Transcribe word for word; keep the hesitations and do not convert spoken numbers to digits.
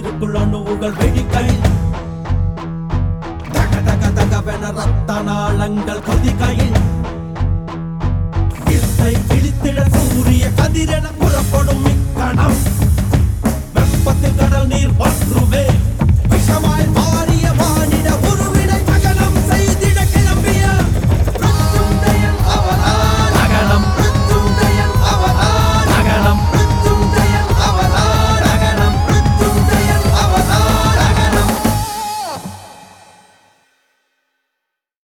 உள்ளுக்குள் அணுவுகள் வெடிக்கையில் தக தக தகவென ரத்த நாளங்கள் கொதிக்கையில் வித்தை கிழித்திட சூரிய கதிரென புறப்படும்